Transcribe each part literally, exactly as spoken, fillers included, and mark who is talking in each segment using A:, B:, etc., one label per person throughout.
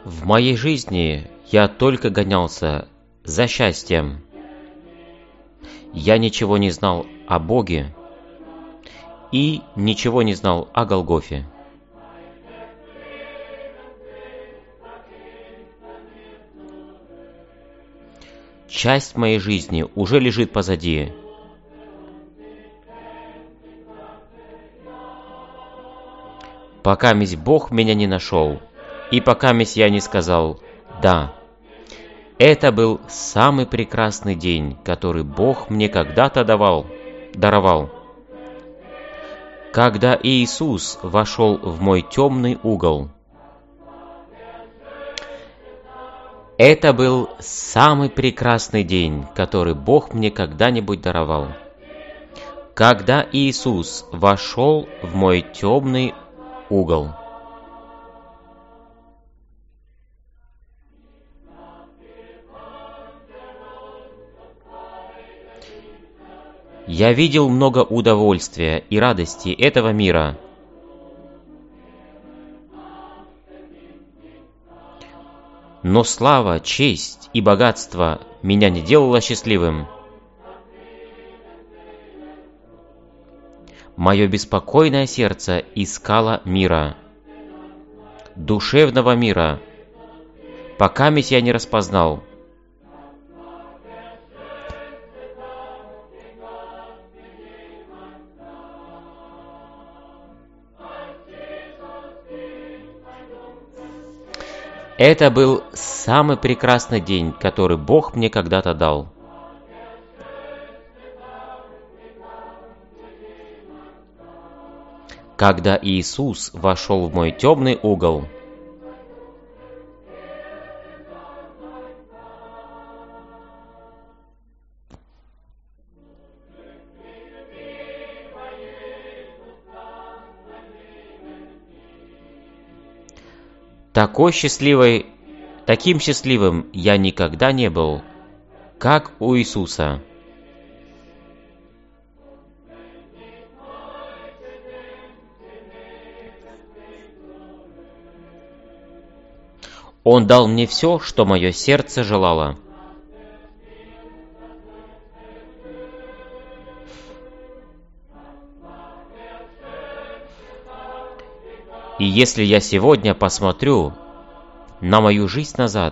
A: В моей жизни я только гонялся за счастьем. Я ничего не знал о Боге и ничего не знал о Голгофе. Часть моей жизни уже лежит позади. Пока месть Бог меня не нашел, и пока месть я не сказал «да». Это был самый прекрасный день, который Бог мне когда-то давал, даровал. Когда Иисус вошел в мой темный угол. Это был самый прекрасный день, который Бог мне когда-нибудь даровал. Когда Иисус вошел в мой темный угол. Я видел много удовольствия и радости этого мира. Но слава, честь и богатство меня не делало счастливым. Мое беспокойное сердце искало мира, душевного мира, пока месть я не распознал. Это был самый прекрасный день, который Бог мне когда-то дал. Когда Иисус вошел в мой темный угол. Такой счастливой, таким счастливым я никогда не был, как у Иисуса. Он дал мне все, что мое сердце желало. И если я сегодня посмотрю на мою жизнь назад,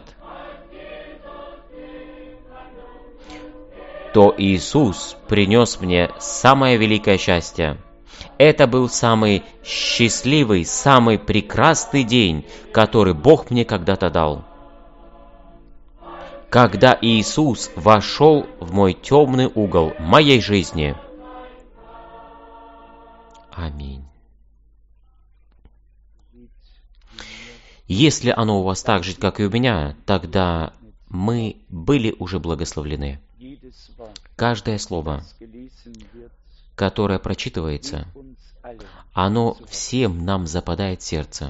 A: то Иисус принес мне самое великое счастье. Это был самый счастливый, самый прекрасный день, который Бог мне когда-то дал. Когда Иисус вошел в мой темный угол моей жизни. Аминь. Если оно у вас так же, как и у меня, тогда мы были уже благословлены. Каждое слово, которое прочитывается, оно всем нам западает в сердце.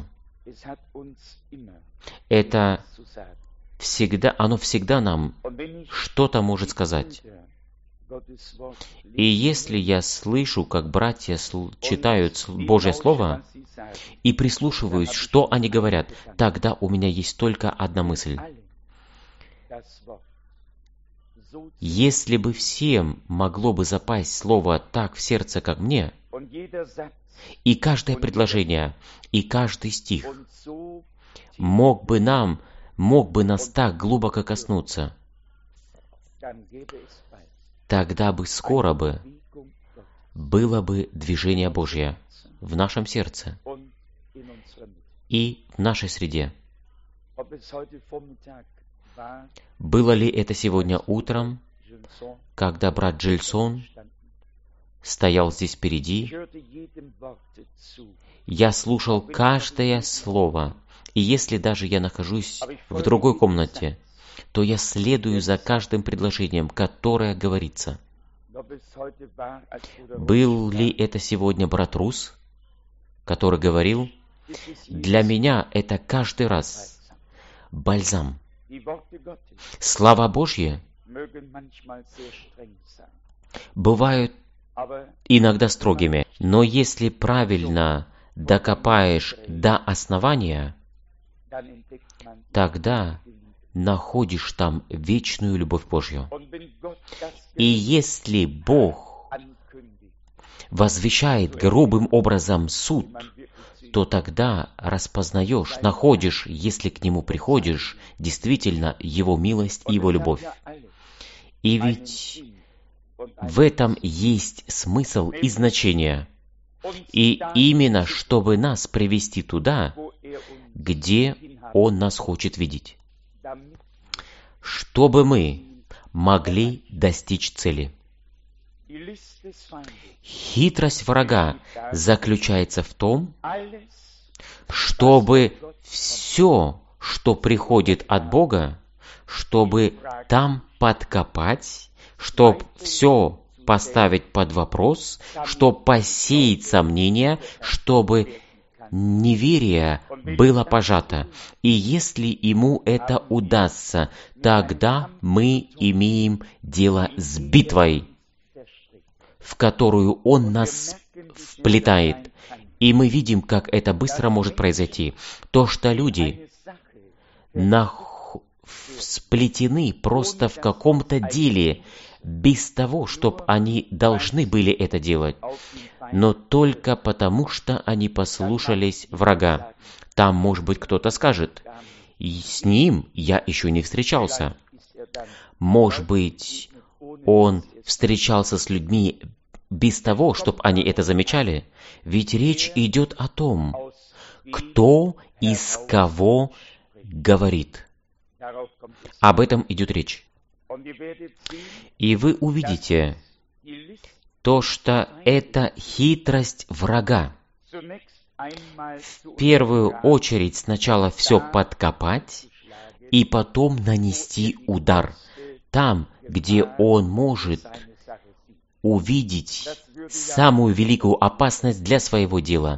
A: Это всегда, оно всегда нам что-то может сказать. И если я слышу, как братья читают Божье Слово, и прислушиваюсь, что они говорят, тогда у меня есть только одна мысль. Если бы всем могло бы запасть Слово так в сердце, как мне, и каждое предложение, и каждый стих мог бы нам, мог бы нас так глубоко коснуться, тогда бы скоро бы было бы движение Божье в нашем сердце и в нашей среде. Было ли это сегодня утром, когда брат Джильсон стоял здесь впереди? Я слушал каждое слово, и если даже я нахожусь в другой комнате, то я следую за каждым предложением, которое говорится. Был ли это сегодня брат Рус, который говорил, для меня это каждый раз бальзам. Слова Божьи бывают иногда строгими, но если правильно докопаешь до основания, тогда находишь там вечную любовь Божью. И если Бог возвещает грубым образом суд, то тогда распознаешь, находишь, если к Нему приходишь, действительно Его милость и Его любовь. И ведь в этом есть смысл и значение. И именно, чтобы нас привести туда, где Он нас хочет видеть. Чтобы мы могли достичь цели. Хитрость врага заключается в том, чтобы все, что приходит от Бога, чтобы там подкопать, чтобы все поставить под вопрос, чтобы посеять сомнения, чтобы неверие было пожато. И если ему это удастся, тогда мы имеем дело с битвой, в которую он нас вплетает. И мы видим, как это быстро может произойти. То, что люди нах... сплетены просто в каком-то деле, без того, чтобы они должны были это делать, но только потому, что они послушались врага. Там, может быть, кто-то скажет, с ним я еще не встречался. Может быть, он встречался с людьми без того, чтобы они это замечали. Ведь речь идет о том, кто из кого говорит. Об этом идет речь. И вы увидите то, что это хитрость врага. В первую очередь сначала все подкопать, и потом нанести удар. Там, где он может увидеть самую великую опасность для своего дела.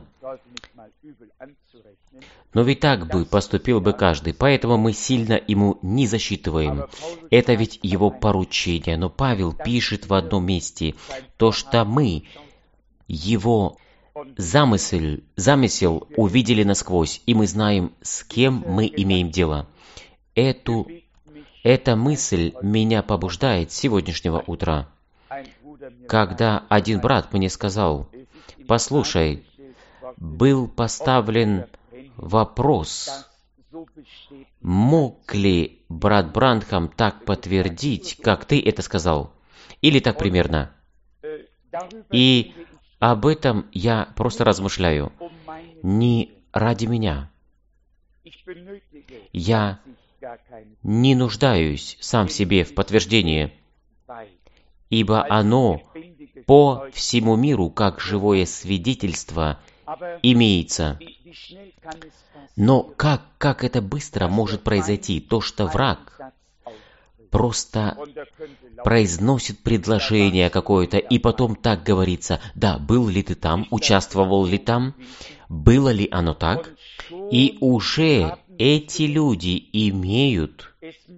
A: Но ведь так бы поступил бы каждый, поэтому мы сильно ему не засчитываем. Это ведь его поручение. Но Павел пишет в одном месте, то, что мы его замысел, замысел увидели насквозь, и мы знаем, с кем мы имеем дело. Эту, эта мысль меня побуждает с сегодняшнего утра. Когда один брат мне сказал, «Послушай, был поставлен вопрос, мог ли брат Бранхам так подтвердить, как ты это сказал?» Или так примерно. И об этом я просто размышляю. Не ради меня. Я не нуждаюсь сам себе в подтверждении, ибо оно по всему миру, как живое свидетельство, имеется. Но как, как это быстро может произойти? То, что враг просто произносит предложение какое-то, и потом так говорится, да, был ли ты там, участвовал ли там, было ли оно так, и уже эти люди имеют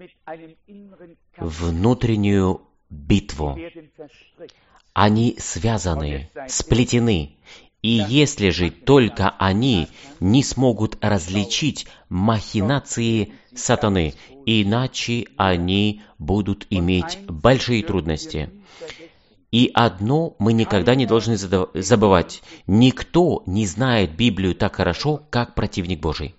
A: внутреннюю битву. Они связаны, сплетены. И если же только они не смогут различить махинации сатаны, иначе они будут иметь большие трудности. И одно мы никогда не должны забывать. Никто не знает Библию так хорошо, как противник Божий.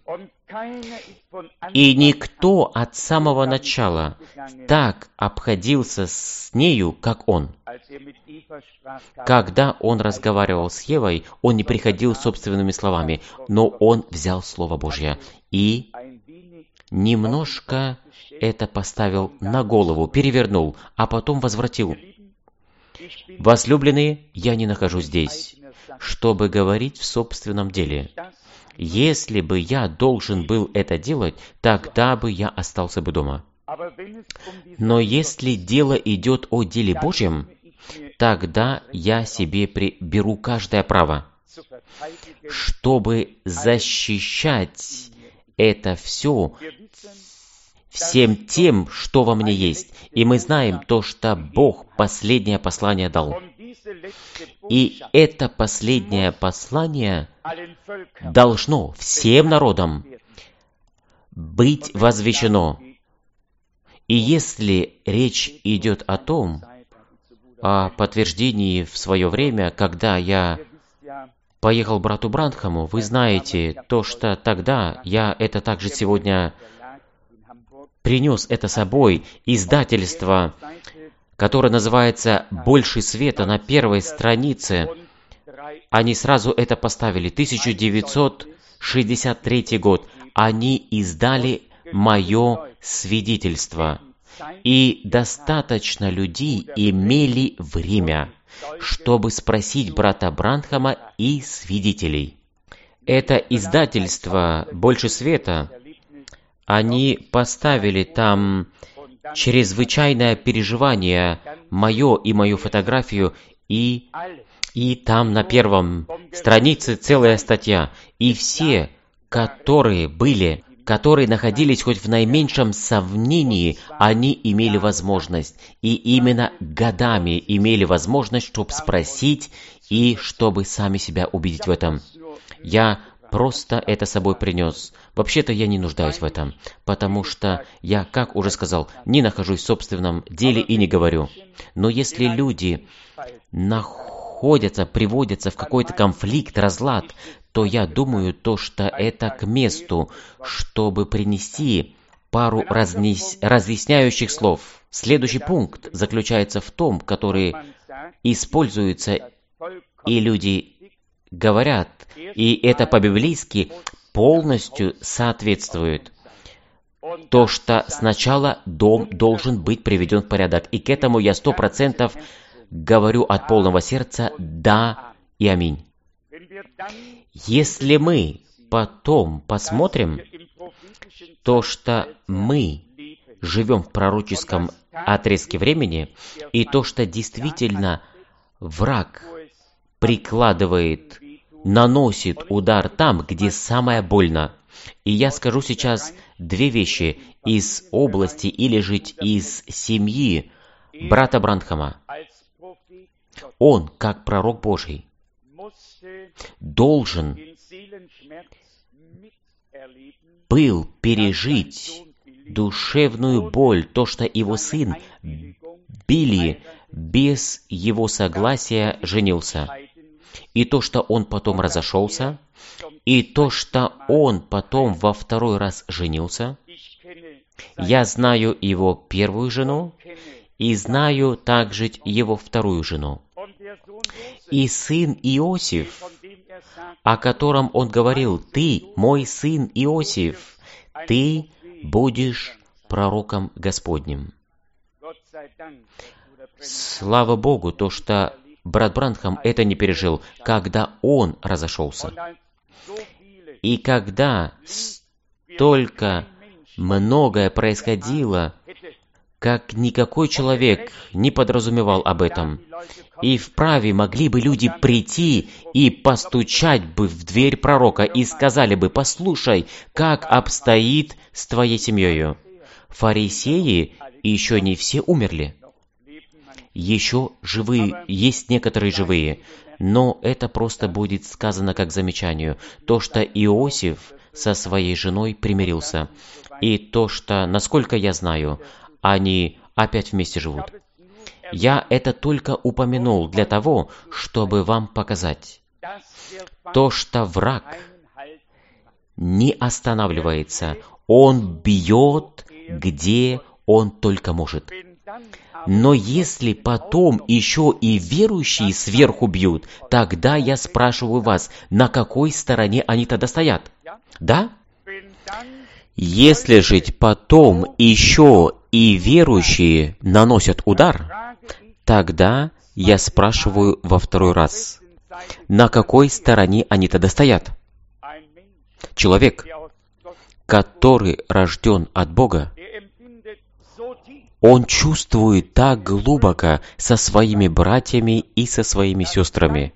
A: И никто от самого начала так обходился с нею, как он. Когда он разговаривал с Евой, он не приходил собственными словами, но он взял Слово Божье и немножко это поставил на голову, перевернул, а потом возвратил. Возлюбленные, я не нахожусь здесь, чтобы говорить в собственном деле. Если бы я должен был это делать, тогда бы я остался бы дома. Но если дело идет о деле Божьем, тогда я себе беру каждое право, чтобы защищать это все всем тем, что во мне есть. И мы знаем то, что Бог последнее послание дал. И это последнее послание должно всем народам быть возвещено. И если речь идет о том, о подтверждении в свое время, когда я поехал к брату Бранхаму, вы знаете, то, что тогда я это также сегодня принес это с собой, издательство, которое называется «Больше света», на первой странице, они сразу это поставили, тысяча девятьсот шестьдесят третий год, они издали мое свидетельство. И достаточно людей имели время, чтобы спросить брата Бранхама и свидетелей. Это издательство «Больше света», они поставили там чрезвычайное переживание, мое и мою фотографию, и, и там на первом странице целая статья. И все, которые были, которые находились хоть в наименьшем сомнении, они имели возможность, и именно годами имели возможность, чтобы спросить и чтобы сами себя убедить в этом. Я просто это с собой принес. Вообще-то я не нуждаюсь в этом, потому что я, как уже сказал, не нахожусь в собственном деле и не говорю. Но если люди находятся, приводятся в какой-то конфликт, разлад, то я думаю, то, что это к месту, чтобы принести пару разнес... разъясняющих слов. Следующий пункт заключается в том, который используется, и люди говорят, и это по-библейски полностью соответствует. То, что сначала дом должен быть приведен в порядок. И к этому я сто процентов говорю от полного сердца «да» и «аминь». Если мы потом посмотрим то, что мы живем в пророческом отрезке времени, и то, что действительно враг прикладывает, наносит удар там, где самое больно. И я скажу сейчас две вещи из области или жить из семьи брата Бранхама. Он, как пророк Божий, должен был пережить душевную боль, то, что его сын Билли без его согласия женился, и то, что он потом разошелся, и то, что он потом во второй раз женился. Я знаю его первую жену, и знаю также его вторую жену. И сын Иосиф, о котором он говорил: «Ты, мой сын Иосиф, ты будешь пророком Господним». Слава Богу, то, что брат Бранхам это не пережил, когда он разошелся. И когда столько многое происходило, как никакой человек не подразумевал об этом. И вправе могли бы люди прийти и постучать бы в дверь пророка и сказали бы: «Послушай, как обстоит с твоей семьей». Фарисеи еще не все умерли. Еще живые, есть некоторые живые, но это просто будет сказано как замечанию. То, что Иосиф со своей женой примирился, и то, что, насколько я знаю, они опять вместе живут. Я это только упомянул для того, чтобы вам показать то, что враг не останавливается. Он бьет, где он только может. Но если потом еще и верующие сверху бьют, тогда я спрашиваю вас, на какой стороне они тогда стоят? Да? Если же потом еще и верующие наносят удар, тогда я спрашиваю во второй раз, на какой стороне они тогда стоят? Человек, который рожден от Бога, он чувствует так глубоко со своими братьями и со своими сестрами.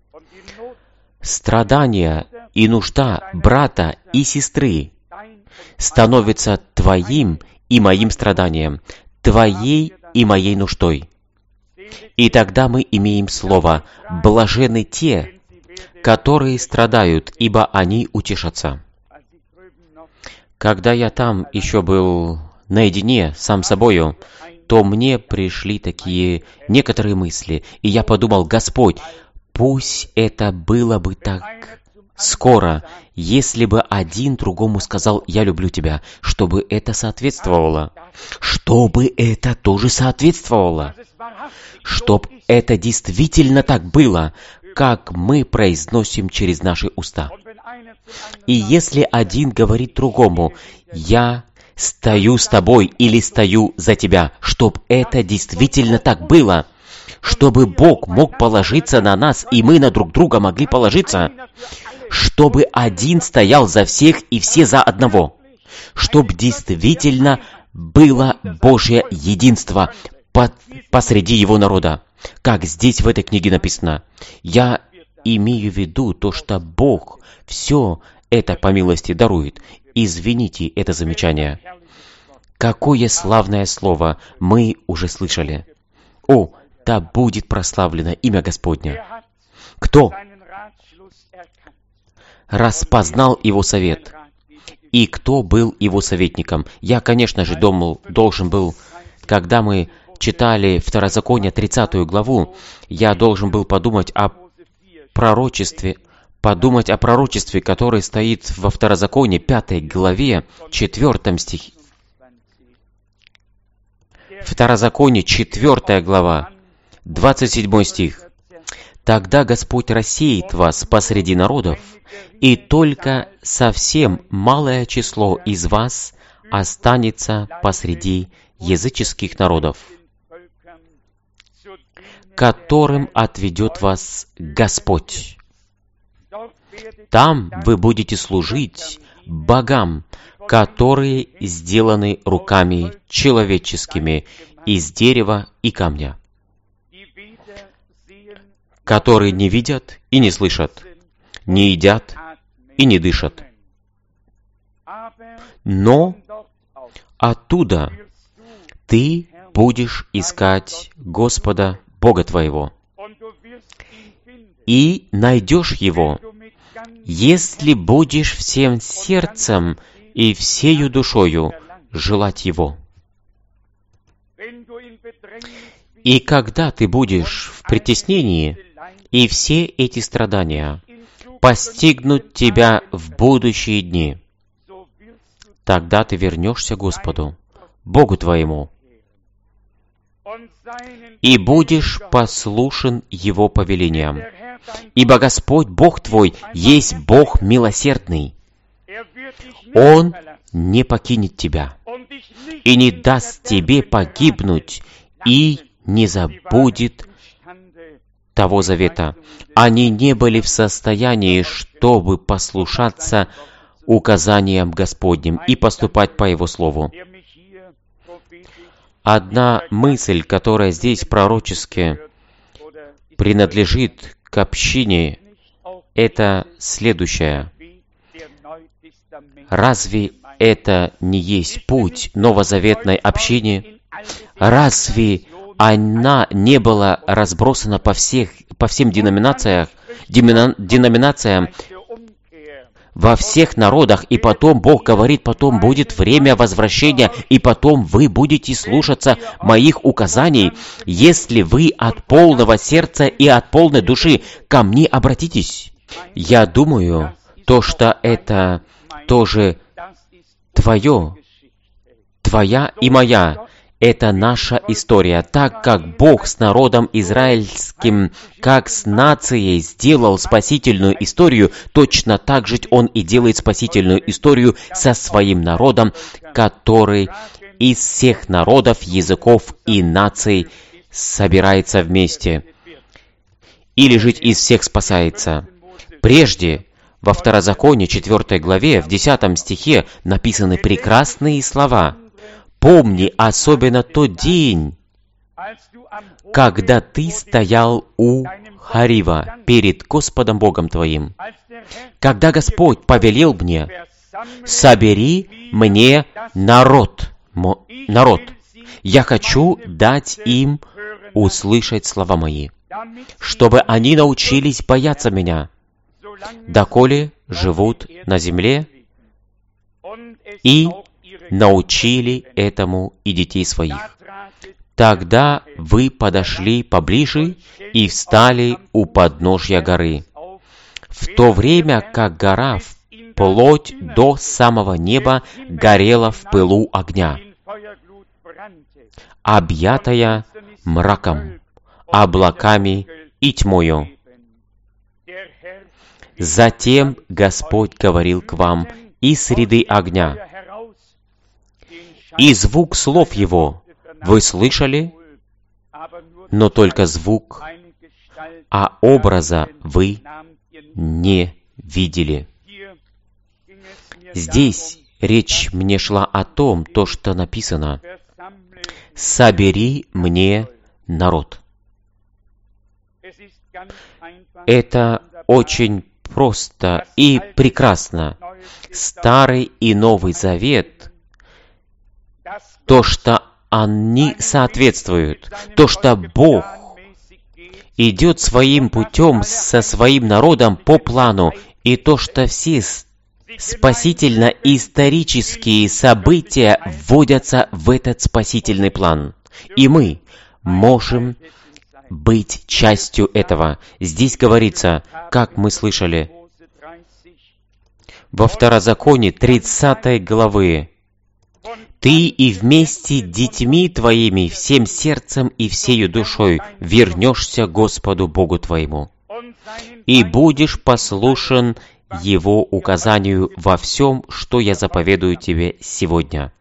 A: Страдания и нужда брата и сестры становятся твоим и моим страданием, твоей и моей нуждой. И тогда мы имеем слово: «Блаженны те, которые страдают, ибо они утешатся». Когда я там еще был наедине сам с собою, то мне пришли такие некоторые мысли, и я подумал: Господь, пусть это было бы так скоро, если бы один другому сказал: «Я люблю тебя», чтобы это соответствовало, чтобы это тоже соответствовало, чтобы это действительно так было, как мы произносим через наши уста. И если один говорит другому: «Я стою с тобой» или «стою за тебя», чтобы это действительно так было, чтобы Бог мог положиться на нас, и мы на друг друга могли положиться, чтобы один стоял за всех и все за одного, чтобы действительно было Божье единство под, посреди Его народа, как здесь в этой книге написано. Я имею в виду то, что Бог все это по милости дарует. Извините это замечание. Какое славное слово мы уже слышали. О, да будет прославлено имя Господне. Кто распознал Его совет? И кто был Его советником? Я, конечно же, думал, должен был, когда мы читали Второзаконие, тридцатую главу, я должен был подумать о пророчестве, подумать о пророчестве, которое стоит во Второзаконии, пятой главе, четвертом стихе. Второзаконие, четвертая глава, двадцать седьмой стих. «Тогда Господь рассеет вас посреди народов, и только совсем малое число из вас останется посреди языческих народов, которым отведет вас Господь. Там вы будете служить богам, которые сделаны руками человеческими из дерева и камня, которые не видят и не слышат, не едят и не дышат. Но оттуда ты будешь искать Господа Бога твоего, и найдешь Его, если будешь всем сердцем и всею душою желать Его». И когда ты будешь в притеснении, и все эти страдания постигнут тебя в будущие дни, тогда ты вернешься к Господу, Богу твоему, и будешь послушен Его повелениям. Ибо Господь, Бог твой, есть Бог милосердный. Он не покинет тебя и не даст тебе погибнуть, и не забудет того завета. Они не были в состоянии, чтобы послушаться указаниям Господним и поступать по Его Слову. Одна мысль, которая здесь пророчески принадлежит к общине, это следующая. Разве это не есть путь новозаветной общины? Разве она не была разбросана по, всех, по всем деноминациям, деноминациям, во всех народах, и потом Бог говорит, потом будет время возвращения, и потом вы будете слушаться моих указаний, если вы от полного сердца и от полной души ко мне обратитесь. Я думаю, то, что это тоже твое, твоя и моя, это наша история. Так как Бог с народом израильским, как с нацией сделал спасительную историю, точно так же Он и делает спасительную историю со своим народом, который из всех народов, языков и наций собирается вместе, или жить из всех спасается. Прежде, во Второзаконии, четвёртой главе, в десятом стихе написаны прекрасные слова. «Помни особенно тот день, когда ты стоял у Харива перед Господом Богом твоим, когда Господь повелел мне: собери мне народ, народ. Я хочу дать им услышать слова мои, чтобы они научились бояться меня, доколе живут на земле, и научили этому и детей своих. Тогда вы подошли поближе и встали у подножья горы, в то время как гора вплоть до самого неба горела в пылу огня, объятая мраком, облаками и тьмою. Затем Господь говорил к вам из среды огня, и звук слов Его вы слышали, но только звук, а образа вы не видели. Здесь речь мне шла о том, то, что написано: «Собери мне народ». Это очень просто и прекрасно. Старый и Новый Завет, то, что они соответствуют, то, что Бог идет своим путем со своим народом по плану, и то, что все спасительно-исторические события вводятся в этот спасительный план. И мы можем быть частью этого. Здесь говорится, как мы слышали, во Второзаконии тридцатой главы: «Ты и вместе с детьми твоими всем сердцем и всею душой вернешься Господу Богу твоему, и будешь послушен Его указанию во всем, что я заповедую тебе сегодня».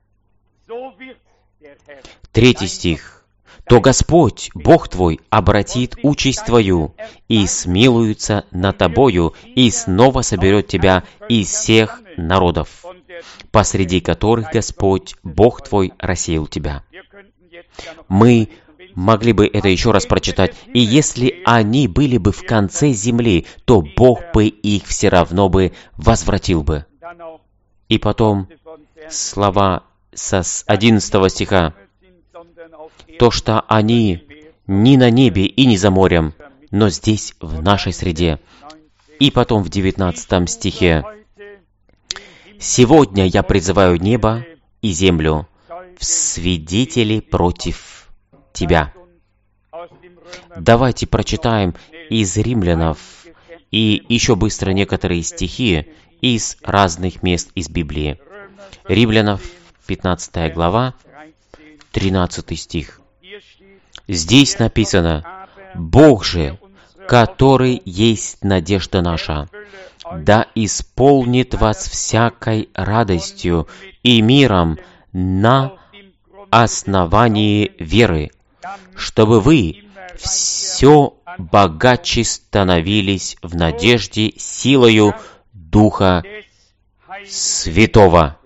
A: Третий стих. «То Господь, Бог твой, обратит участь твою, и смилуется над тобою, и снова соберет тебя из всех народов, посреди которых Господь, Бог твой, рассеял тебя». Мы могли бы это еще раз прочитать. «И если они были бы в конце земли, то Бог бы их все равно бы возвратил бы». И потом слова со одиннадцатого стиха. «То, что они не на небе и не за морем, но здесь, в нашей среде». И потом в девятнадцатом стихе. «Сегодня я призываю небо и землю в свидетели против тебя». Давайте прочитаем из Римлянов и еще быстро некоторые стихи из разных мест из Библии. Римлянов, пятнадцатая глава, тринадцатый стих. Здесь написано: «Бог же, который есть надежда наша, да исполнит вас всякой радостью и миром на основании веры, чтобы вы все богаче становились в надежде силою Духа Святого».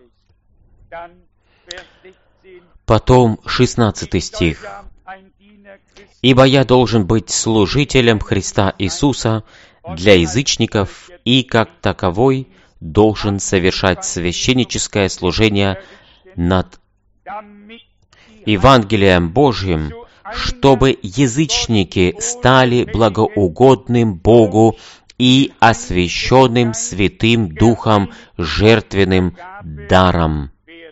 A: Потом шестнадцатый стих. «Ибо я должен быть служителем Христа Иисуса для язычников, и как таковой должен совершать священническое служение над Евангелием Божьим, чтобы язычники стали благоугодным Богу и освященным Святым Духом жертвенным даром».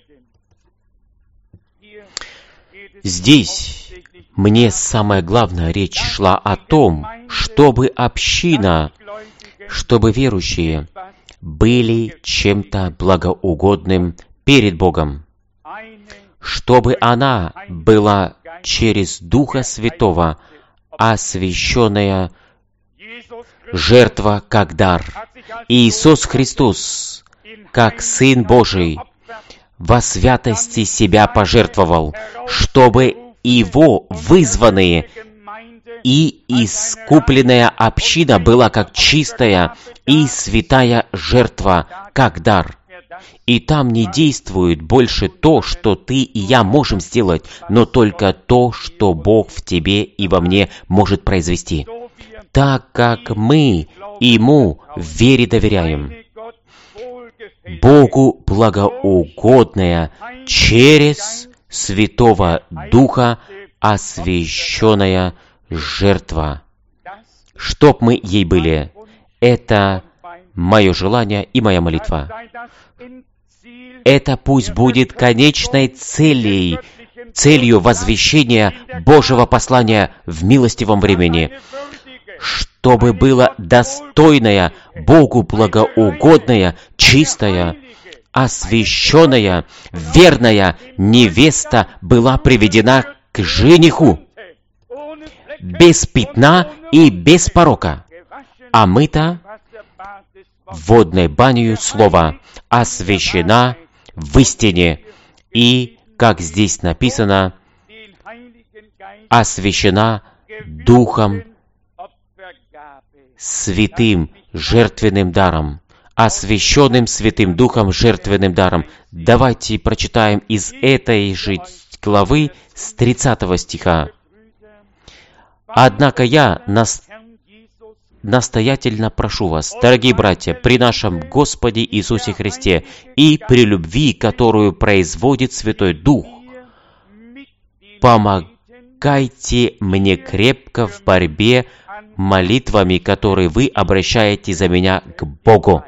A: Здесь мне самое главное, речь шла о том, чтобы община, чтобы верующие были чем-то благоугодным перед Богом, чтобы она была через Духа Святого освященная жертва как дар. Иисус Христос, как Сын Божий, во святости себя пожертвовал, чтобы Его вызванные и искупленная община была как чистая и святая жертва, как дар. И там не действует больше то, что ты и я можем сделать, но только то, что Бог в тебе и во мне может произвести. Так как мы Ему в вере доверяем, Богу благоугодная через Святого Духа освященная жертва, чтоб мы ей были. Это мое желание и моя молитва. это пусть будет конечной целью, целью возвещения Божьего послания в милостивом времени, чтобы было достойная, Богу благоугодная, чистая, освященная, верная невеста была приведена к жениху, без пятна и без порока, омыта водной банью слова, освящена в истине и, как здесь написано, освящена Духом Святым жертвенным даром, освященным Святым Духом жертвенным даром. Давайте прочитаем из этой же главы с тридцатого стиха. «Однако я нас... настоятельно прошу вас, дорогие братья, при нашем Господе Иисусе Христе и при любви, которую производит Святой Дух, помогайте мне крепко в борьбе молитвами, которые вы обращаете за меня к Богу».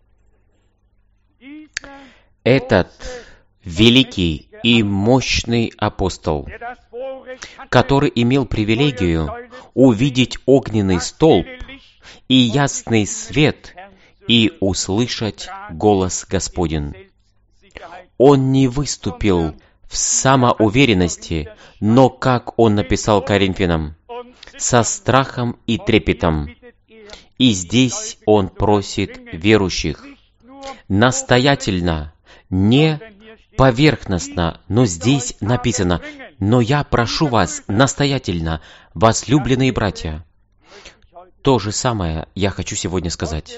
A: Этот великий и мощный апостол, который имел привилегию увидеть огненный столб и ясный свет и услышать голос Господень, он не выступил в самоуверенности, но, как он написал Коринфянам, со страхом и трепетом. И здесь он просит верующих настоятельно, не поверхностно, но здесь написано: «Но я прошу вас настоятельно, возлюбленные братья». То же самое я хочу сегодня сказать.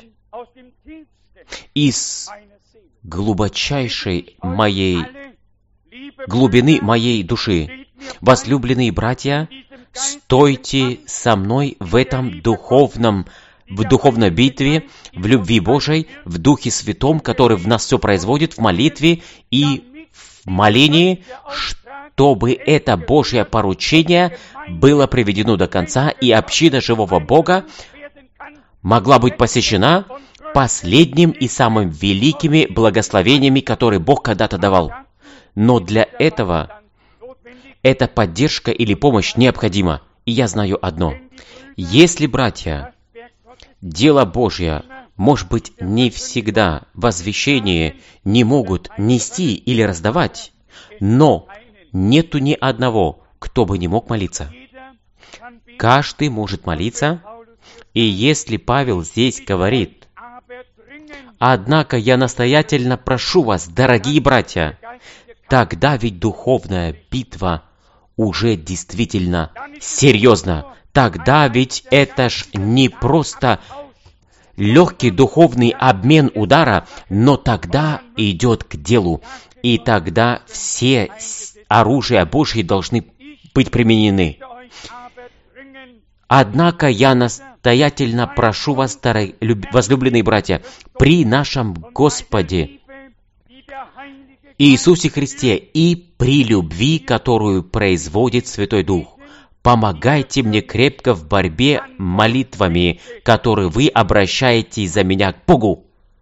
A: Из глубочайшей моей глубины моей души, возлюбленные братья, стойте со мной в этом духовном, в духовной битве, в любви Божией, в Духе Святом, который в нас все производит, в молитве и в молении, чтобы это Божье поручение было приведено до конца, и община живого Бога могла быть посещена последним и самым великими благословениями, которые Бог когда-то давал. Но для этого эта поддержка или помощь необходима. И я знаю одно. Если, братья, дело Божье, может быть, не всегда возвещение не могут нести или раздавать, но нету ни одного, кто бы не мог молиться. Каждый может молиться, и если Павел здесь говорит: «Однако я настоятельно прошу вас, дорогие братья», тогда ведь духовная битва уже действительно серьезна. Тогда ведь это ж не просто легкий духовный обмен удара, но тогда идет к делу. И тогда все оружия Божьи должны быть применены. «Однако я настоятельно прошу вас, возлюбленные братья, при нашем Господе Иисусе Христе и при любви, которую производит Святой Дух, помогайте мне крепко в борьбе молитвами, которые вы обращаете за меня к Богу».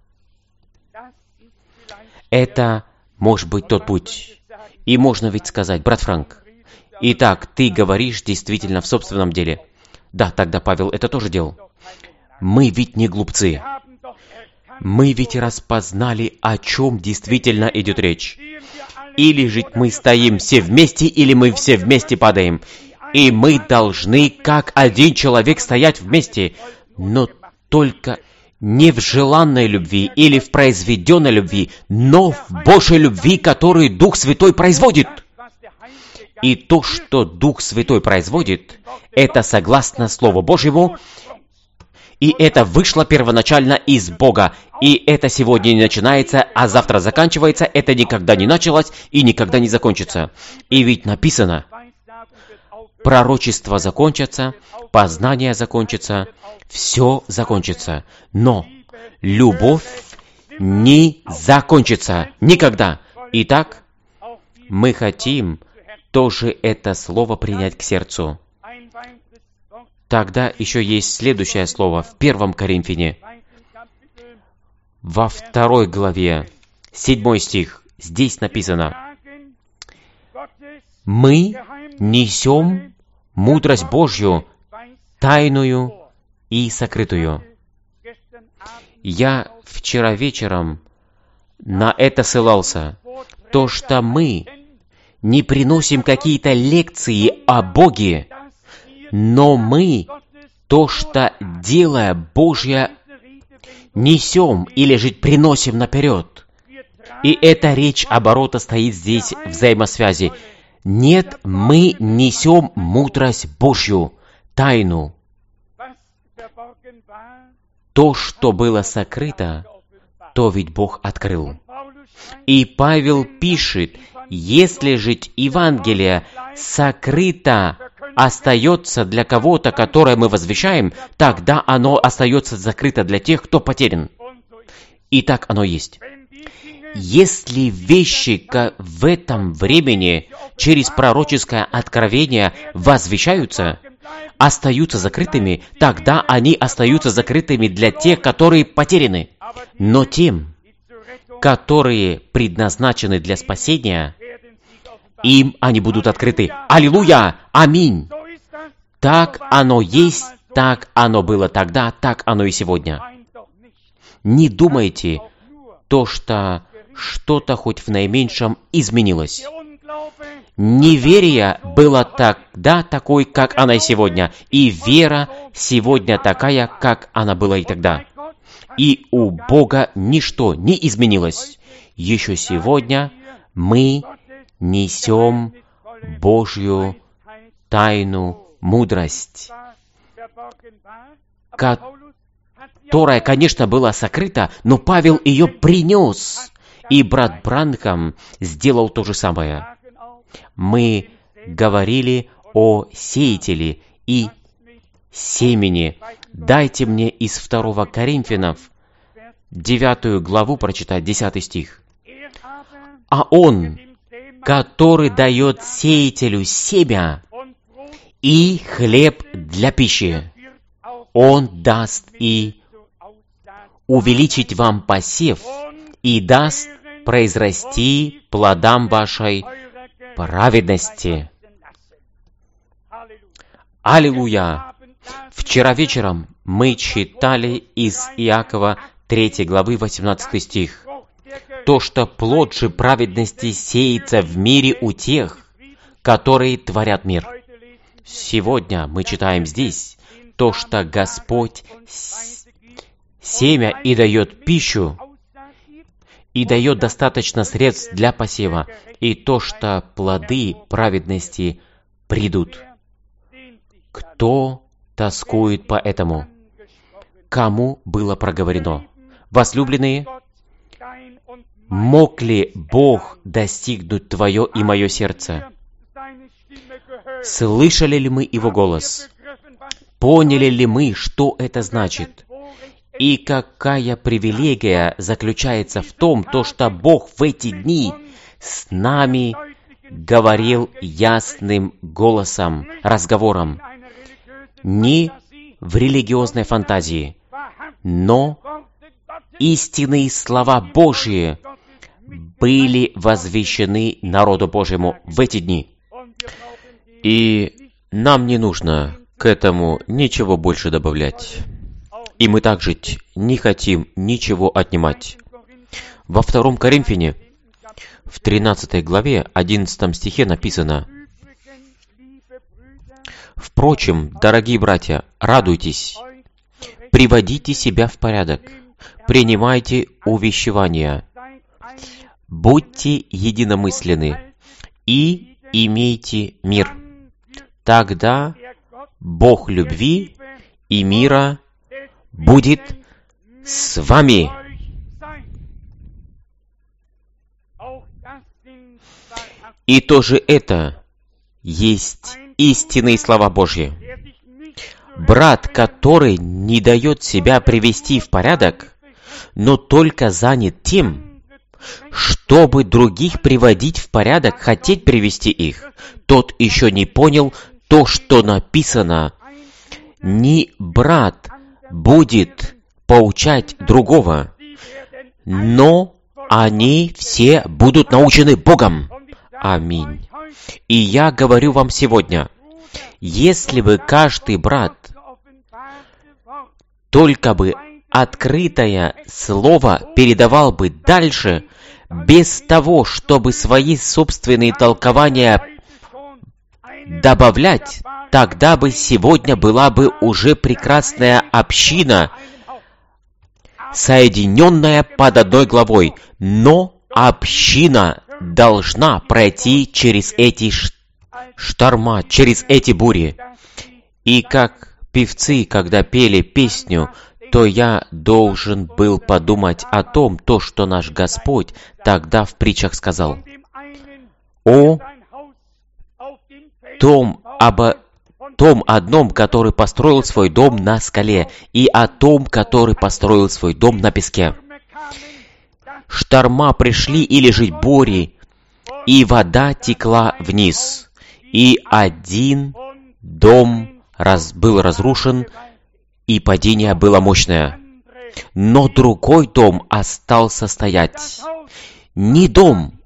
A: Это может быть тот путь. И можно ведь сказать: «Брат Франк, итак, ты говоришь действительно в собственном деле». Да, тогда Павел это тоже делал. Мы ведь не глупцы. Мы ведь распознали, о чем действительно идет речь. Или же мы стоим все вместе, или мы все вместе падаем. И мы должны, как один человек, стоять вместе, но только не в желанной любви или в произведенной любви, но в Божьей любви, которую Дух Святой производит. И то, что Дух Святой производит, это согласно Слову Божьему, и это вышло первоначально из Бога. И это сегодня не начинается, а завтра заканчивается. Это никогда не началось и никогда не закончится. И ведь написано: пророчества закончатся, познание закончится, все закончится. Но любовь не закончится никогда. Итак, мы хотим тоже это слово принять к сердцу. Тогда еще есть следующее слово в первом Коринфяне, во второй главе, Седьмой стих. Здесь написано: «Мы несем мудрость Божью, тайную и сокрытую». Я вчера вечером на это ссылался, то, что мы не приносим какие-то лекции о Боге, но мы то, что дело Божье, несем или же приносим наперед. И эта речь оборота стоит здесь в взаимосвязи. Нет, мы несем мудрость Божью, тайну. То, что было сокрыто, то ведь Бог открыл. И Павел пишет: если же Евангелие сокрыто остается для кого-то, которое мы возвещаем, тогда оно остается закрыто для тех, кто потерян. И так оно есть. Если вещи в этом времени через пророческое откровение возвещаются, остаются закрытыми, тогда они остаются закрытыми для тех, которые потеряны. Но тем, которые предназначены для спасения, им они будут открыты. Аллилуйя! Аминь! Так оно есть, так оно было тогда, так оно и сегодня. Не думайте то, что что-то хоть в наименьшем изменилось. Неверие было тогда такой, как она и сегодня, и вера сегодня такая, как она была и тогда. И у Бога ничто не изменилось. Еще сегодня мы несем Божью тайну, мудрость, которая, конечно, была сокрыта, но Павел ее принес, и брат Бранхам сделал то же самое. Мы говорили о сеятеле и семени. Дайте мне из второго Коринфянов девятую главу прочитать, десятый стих. «А он, который дает сеятелю семя и хлеб для пищи, он даст и увеличить вам посев, и даст произрасти плодам вашей праведности». Аллилуйя! Вчера вечером мы читали из Иакова третьей главы восемнадцатый стих. То, что плод же праведности сеется в мире у тех, которые творят мир. Сегодня мы читаем здесь то, что Господь семя и дает пищу, и дает достаточно средств для посева, и то, что плоды праведности придут. Кто тоскует по этому? Кому было проговорено? Возлюбленные, мог ли Бог достигнуть твое и мое сердце? Слышали ли мы Его голос? Поняли ли мы, что это значит? И какая привилегия заключается в том, то, что Бог в эти дни с нами говорил ясным голосом, разговором, не в религиозной фантазии, но истинные слова Божьи были возвещены народу Божьему в эти дни. И нам не нужно к этому ничего больше добавлять. И мы также не хотим ничего отнимать. Во втором Коринфяне, в тринадцатой главе, одиннадцатом стихе написано: «Впрочем, дорогие братья, радуйтесь, приводите себя в порядок, принимайте увещевания, будьте единомысленны и имейте мир. Тогда Бог любви и мира будет с вами». И тоже это есть истинные слова Божьи. Брат, который не дает себя привести в порядок, но только занят тем, чтобы других приводить в порядок, хотеть привести их, тот еще не понял то, что написано. Не брат будет поучать другого, но они все будут научены Богом. Аминь. И я говорю вам сегодня, если бы каждый брат только бы открытое слово передавал бы дальше, без того, чтобы свои собственные толкования добавлять, тогда бы сегодня была бы уже прекрасная община, соединенная под одной главой. Но община должна пройти через эти шторма, через эти бури. И как певцы, когда пели песню, то я должен был подумать о том, то, что наш Господь тогда в притчах сказал. О том, об том одном, который построил свой дом на скале, и о том, который построил свой дом на песке. Шторма пришли или жить бури, и вода текла вниз, и один дом раз, был разрушен, и падение было мощное. Но другой дом остался стоять. Не дом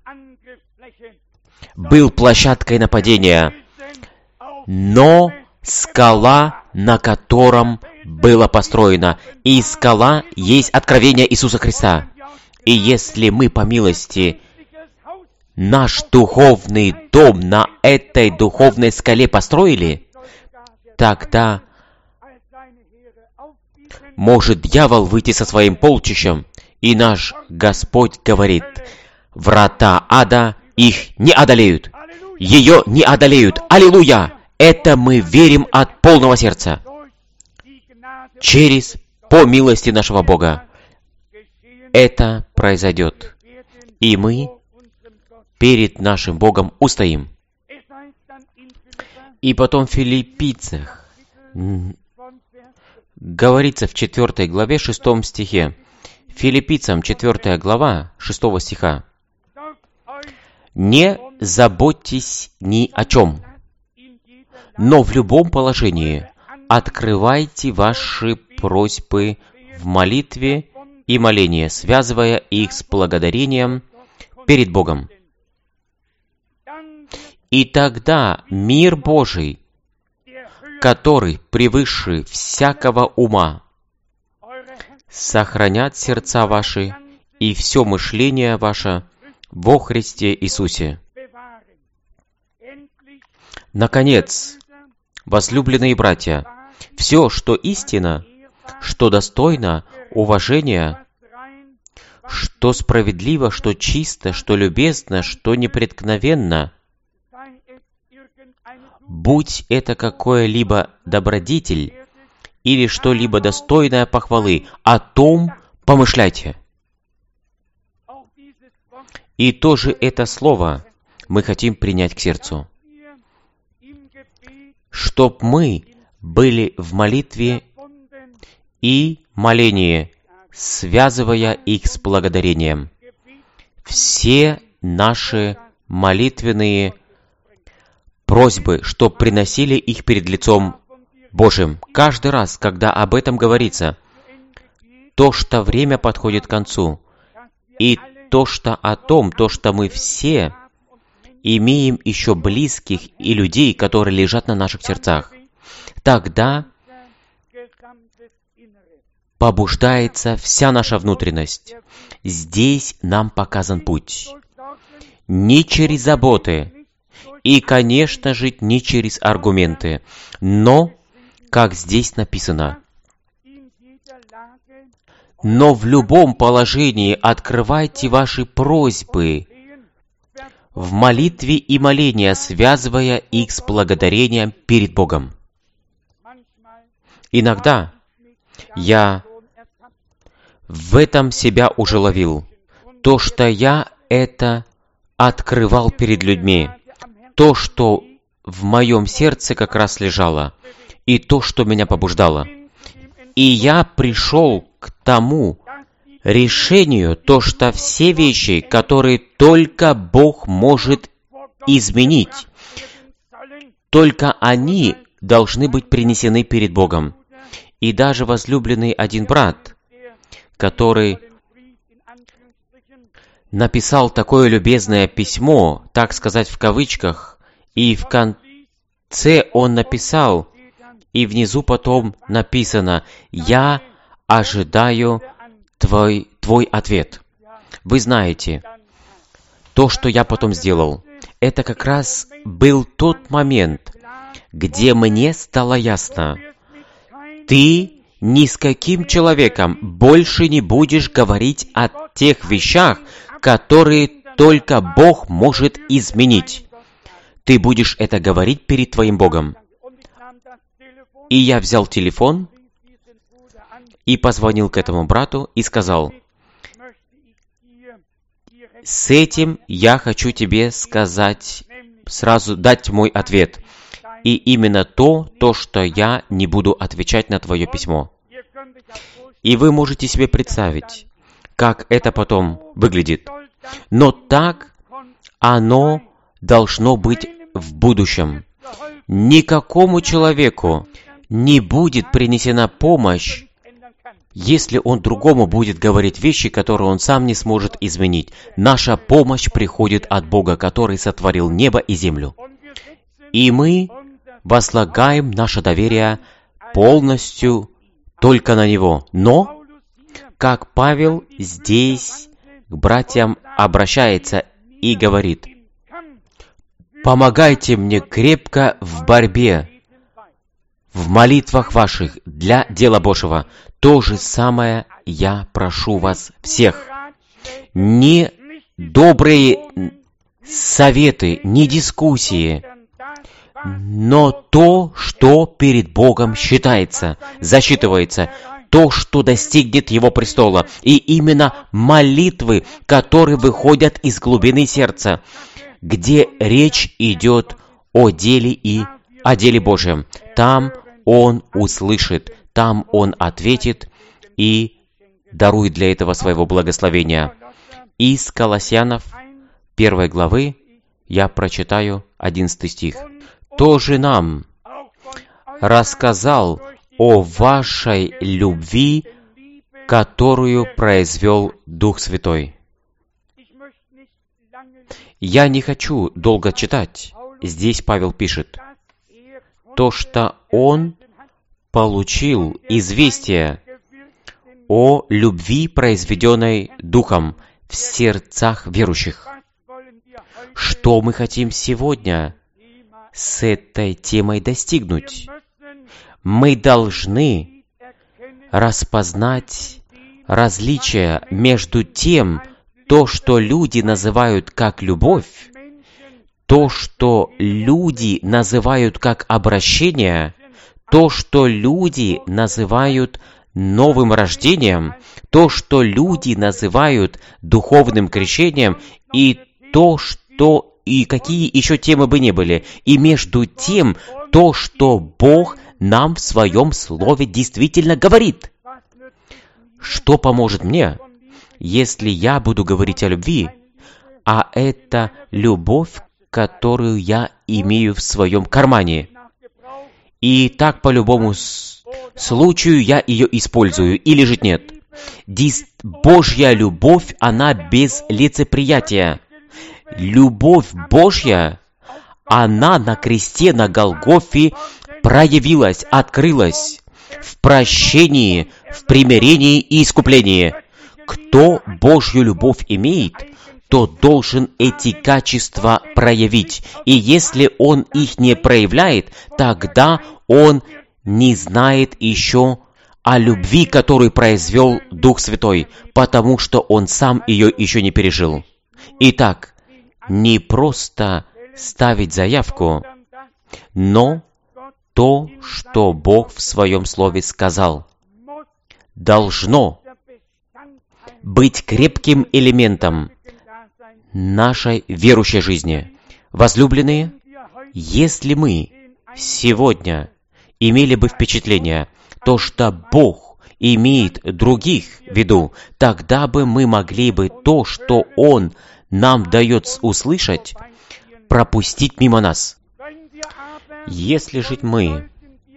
A: был площадкой нападения, но скала, на котором было построено. И скала есть откровение Иисуса Христа. И если мы, по милости, наш духовный дом на этой духовной скале построили, тогда может дьявол выйти со своим полчищем, и наш Господь говорит, врата ада их не одолеют, ее не одолеют. Аллилуйя! Это мы верим от полного сердца. Через, по милости нашего Бога, это произойдет. И мы перед нашим Богом устоим. И потом в Филиппийцах говорится в четвёртой главе, шестом стихе. Филиппийцам четвёртая глава, шестого стиха. «Не заботьтесь ни о чем, но в любом положении открывайте ваши просьбы в молитве и молении, связывая их с благодарением перед Богом. И тогда мир Божий, который превыше всякого ума, сохранят сердца ваши и все мышление ваше во Христе Иисусе». Наконец, возлюбленные братья, все, что истинно, что достойно уважения, что справедливо, что чисто, что любезно, что непреткновенно, будь это какое-либо добродетель или что-либо достойное похвалы, о том помышляйте. И тоже это слово мы хотим принять к сердцу, чтоб мы были в молитве и молении, связывая их с благодарением. Все наши молитвенные просьбы, чтоб приносили их перед лицом Божьим. Каждый раз, когда об этом говорится, то, что время подходит к концу, и то, что о том, то, что мы все имеем еще близких и людей, которые лежат на наших сердцах, тогда побуждается вся наша внутренность. Здесь нам показан путь. Не через заботы, и, конечно же, не через аргументы, но, как здесь написано, но в любом положении открывайте ваши просьбы в молитве и молении, связывая их с благодарением перед Богом. Иногда я в этом себя уже ловил. То, что я это открывал перед людьми, то, что в моем сердце как раз лежало, и то, что меня побуждало. И я пришел к тому решению, то, что все вещи, которые только Бог может изменить, только они должны быть принесены перед Богом. И даже возлюбленный один брат, который написал такое любезное письмо, так сказать, в кавычках, и в конце он написал, и внизу потом написано: «Я ожидаю твой, твой ответ». Вы знаете, то, что я потом сделал, это как раз был тот момент, где мне стало ясно: ты ни с каким человеком больше не будешь говорить о тех вещах, которые только Бог может изменить. Ты будешь это говорить перед твоим Богом. И я взял телефон и позвонил к этому брату и сказал: с этим я хочу тебе сказать, сразу дать мой ответ. И именно то, то, что я не буду отвечать на твое письмо. И вы можете себе представить, как это потом выглядит. Но так оно должно быть в будущем. Никакому человеку не будет принесена помощь, если он другому будет говорить вещи, которые он сам не сможет изменить. Наша помощь приходит от Бога, который сотворил небо и землю. И мы возлагаем наше доверие полностью только на Него. Но, как Павел здесь к братьям обращается и говорит: «Помогайте мне крепко в борьбе, в молитвах ваших для дела Божьего». То же самое я прошу вас всех. Не добрые советы, не дискуссии, но то, что перед Богом считается, засчитывается, то, что достигнет Его престола, и именно молитвы, которые выходят из глубины сердца, где речь идет о деле и о деле Божьем. Там Он услышит, там Он ответит и дарует для этого своего благословения. Из Колоссянов первой главы я прочитаю одиннадцатый стих. «Тоже нам рассказал о вашей любви, которую произвел Дух Святой». Я не хочу долго читать. Здесь Павел пишет: то, что он получил известие о любви, произведенной Духом в сердцах верующих. Что мы хотим сегодня с этой темой достигнуть? Мы должны распознать различия между тем, то, что люди называют как любовь, то, что люди называют как обращение, то, что люди называют новым рождением, то, что люди называют духовным крещением, и то, что и какие еще темы бы ни были, и между тем, то, что Бог нам в Своем Слове действительно говорит. Что поможет мне, если я буду говорить о любви, а это любовь, которую я имею в своем кармане? И так по любому случаю я ее использую, или же нет. Дис... Божья любовь, она без лицеприятия. Любовь Божья, она на кресте, на Голгофе проявилась, открылась в прощении, в примирении и искуплении. Кто Божью любовь имеет, то должен эти качества проявить. И если он их не проявляет, тогда он не знает еще о любви, которую произвел Дух Святой, потому что он сам ее еще не пережил. Итак, не просто ставить заявку, но то, что Бог в Своем Слове сказал, должно быть крепким элементом нашей верующей жизни. Возлюбленные, если мы сегодня имели бы впечатление, то, что Бог имеет других в виду, тогда бы мы могли бы то, что Он нам дает услышать, пропустить мимо нас. Если жить мы,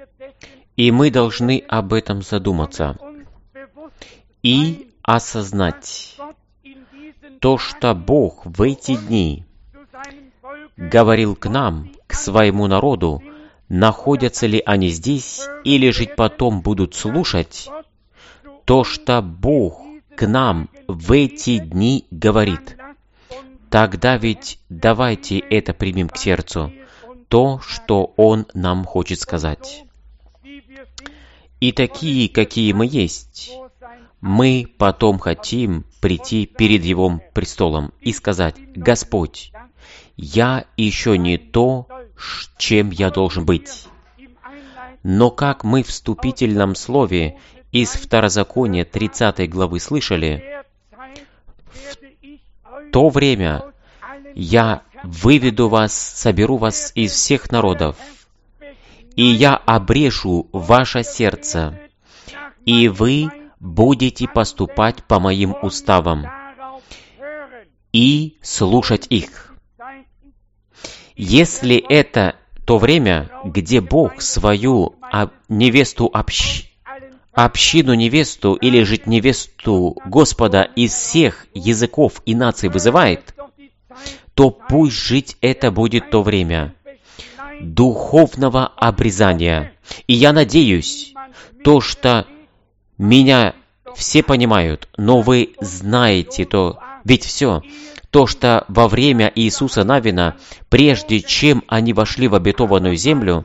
A: и мы должны об этом задуматься и осознать то, что Бог в эти дни говорил к нам, к своему народу, находятся ли они здесь, или же потом будут слушать то, что Бог к нам в эти дни говорит. Тогда ведь давайте это примем к сердцу, то, что Он нам хочет сказать. И такие, какие мы есть, мы потом хотим прийти перед Его престолом и сказать: «Господь, я еще не то, чем я должен быть». Но как мы в вступительном слове из Второзакония тридцатой главы слышали, в то время я выведу вас, соберу вас из всех народов, и я обрешу ваше сердце, и вы будете поступать по моим уставам и слушать их. Если это то время, где Бог свою невесту, общ... общину невесту или же невесту Господа из всех языков и наций вызывает, то пусть жить это будет то время духовного обрезания. И я надеюсь, то, что меня все понимают, но вы знаете то, ведь все, то, что во время Иисуса Навина, прежде чем они вошли в обетованную землю,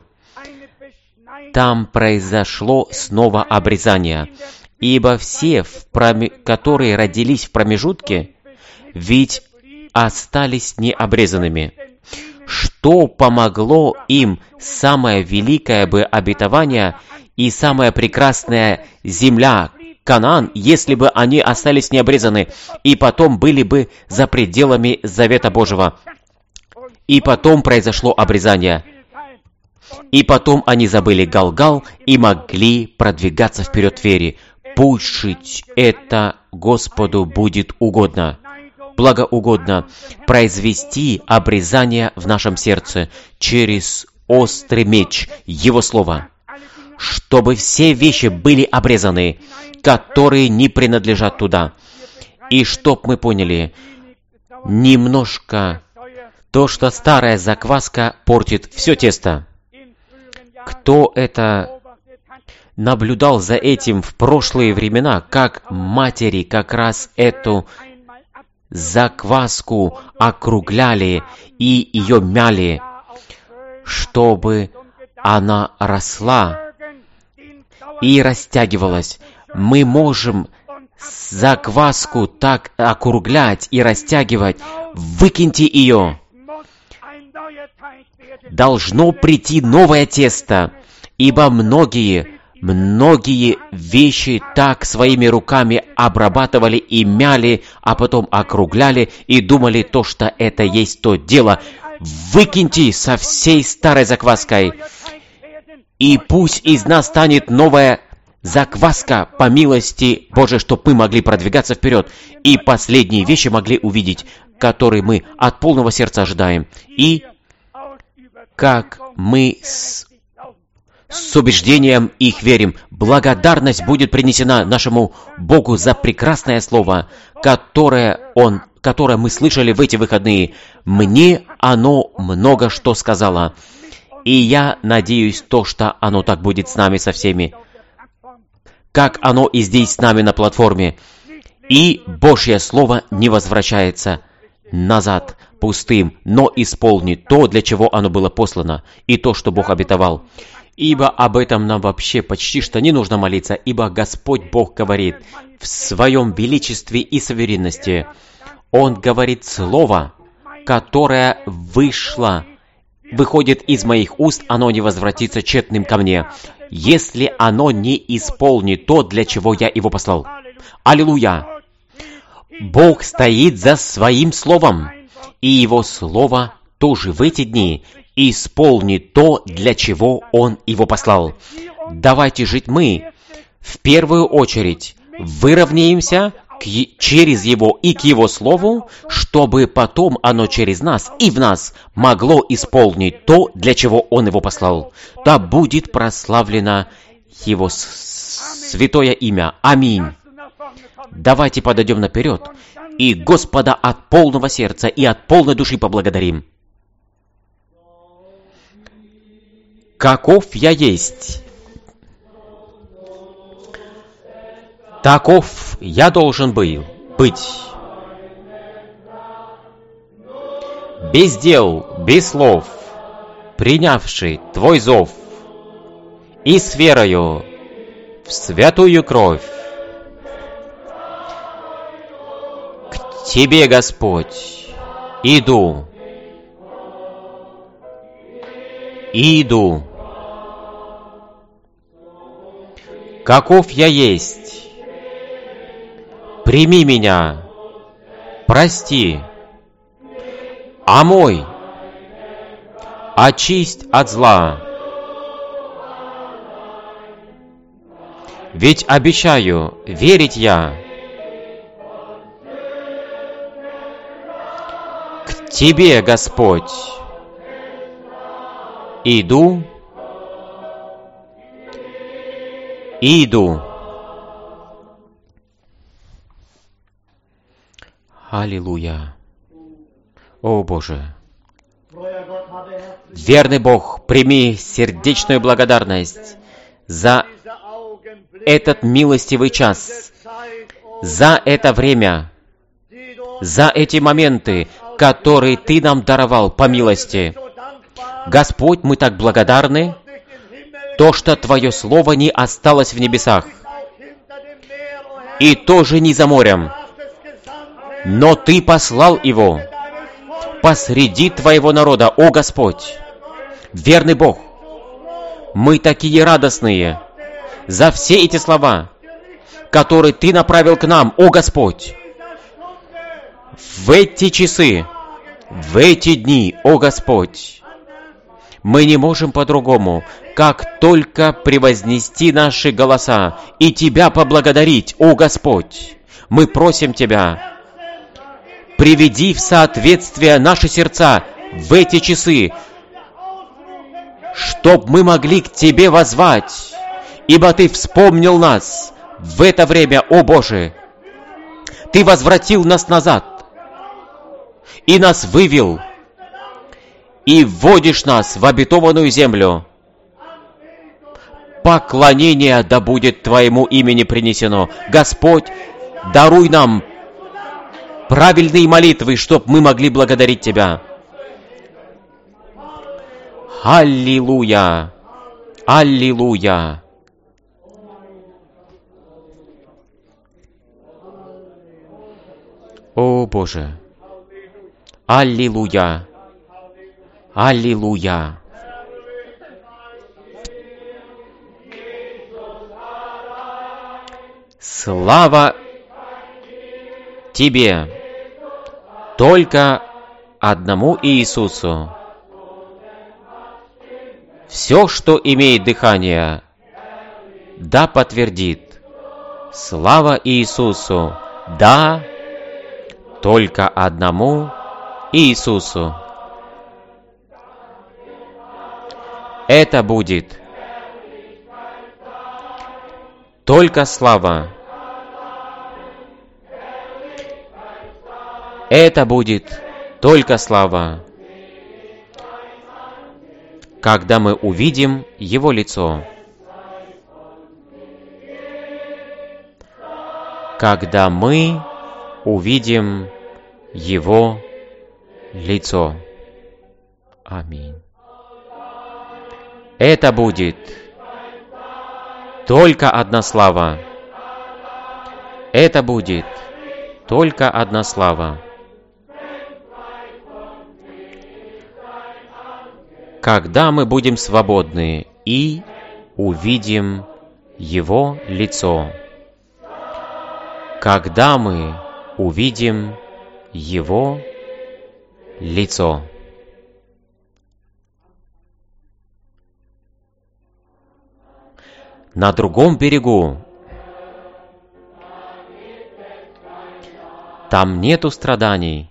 A: там произошло снова обрезание. Ибо все, в пром... которые родились в промежутке, ведь остались необрезанными. Что помогло им самое великое бы обетование и самая прекрасная земля Канаан, если бы они остались необрезаны, и потом были бы за пределами завета Божьего. И потом произошло обрезание. И потом они забыли Галгал и могли продвигаться вперед в вере. Пусть жить это Господу будет угодно, благоугодно, произвести обрезание в нашем сердце через острый меч Его Слова, чтобы все вещи были обрезаны, которые не принадлежат туда. И чтоб мы поняли, немножко то, что старая закваска портит все тесто. Кто это наблюдал за этим в прошлые времена, как матери как раз эту закваску округляли и ее мяли, чтобы она росла и растягивалась. Мы можем закваску так округлять и растягивать. Выкиньте ее. Должно прийти новое тесто, ибо многие, многие вещи так своими руками обрабатывали и мяли, а потом округляли и думали то, что это есть то дело. Выкиньте со всей старой закваской, и пусть из нас станет новая закваска по милости Божией, чтобы мы могли продвигаться вперед и последние вещи могли увидеть, которые мы от полного сердца ожидаем. И как мы с, с убеждением их верим. Благодарность будет принесена нашему Богу за прекрасное слово, которое, он, которое мы слышали в эти выходные. Мне оно много что сказало. И я надеюсь, то, что оно так будет с нами со всеми, как оно и здесь с нами на платформе. И Божье Слово не возвращается назад пустым, но исполнит то, для чего оно было послано, и то, что Бог обетовал. Ибо об этом нам вообще почти что не нужно молиться, ибо Господь Бог говорит в Своем величестве и суверенности. Он говорит Слово, которое вышло, выходит из моих уст, оно не возвратится тщетным ко мне, если оно не исполнит то, для чего я его послал. Аллилуйя! Бог стоит за Своим Словом, и Его Слово тоже в эти дни исполнит то, для чего Он его послал. Давайте жить мы, в первую очередь, выровняемся к, через Его и к Его Слову, чтобы потом оно через нас и в нас могло исполнить то, для чего Он его послал. Да будет прославлено Его святое имя. Аминь. Давайте подойдем наперед и Господа от полного сердца и от полной души поблагодарим. Каков я есть, таков я должен был быть. Без дел, без слов, принявший Твой зов, и с верою в святую кровь. К Тебе, Господь, иду, иду. Каков я есть, прими меня, прости, омой, очисть от зла. Ведь обещаю верить я к Тебе, Господь, иду, иду. Аллилуйя. О Боже! Верный Бог, прими сердечную благодарность за этот милостивый час, за это время, за эти моменты, которые Ты нам даровал по милости. Господь, мы так благодарны, то, что Твое Слово не осталось в небесах, и тоже не за морем, но Ты послал его посреди Твоего народа, о Господь, верный Бог. Мы такие радостные за все эти слова, которые Ты направил к нам, о Господь. В эти часы, в эти дни, о Господь, мы не можем по-другому, как только превознести наши голоса и Тебя поблагодарить, о Господь. Мы просим Тебя, приведи в соответствие наши сердца в эти часы, чтоб мы могли к Тебе воззвать, ибо Ты вспомнил нас в это время, о Боже. Ты возвратил нас назад и нас вывел, и вводишь нас в обетованную землю. Поклонение да будет Твоему имени принесено. Господь, даруй нам правильные молитвы, чтоб мы могли благодарить Тебя. Аллилуйя! Аллилуйя! О Боже! Аллилуйя! Аллилуйя! Слава Тебе, только одному Иисусу. Все, что имеет дыхание, да подтвердит. Слава Иисусу, да, только одному Иисусу. Это будет только слава. Это будет только слава, когда мы увидим Его лицо. Когда мы увидим Его лицо. Аминь. Это будет только одна слава. Это будет только одна слава. Когда мы будем свободны и увидим Его лицо. Когда мы увидим Его лицо. На другом берегу там нету страданий.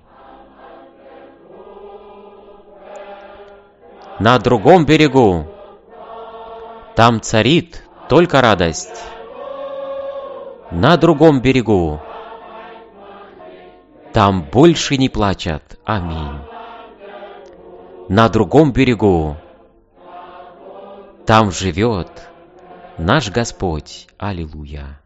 A: На другом берегу там царит только радость. На другом берегу Там больше не плачут. Аминь. На другом берегу. Там живет наш Господь. Аллилуйя.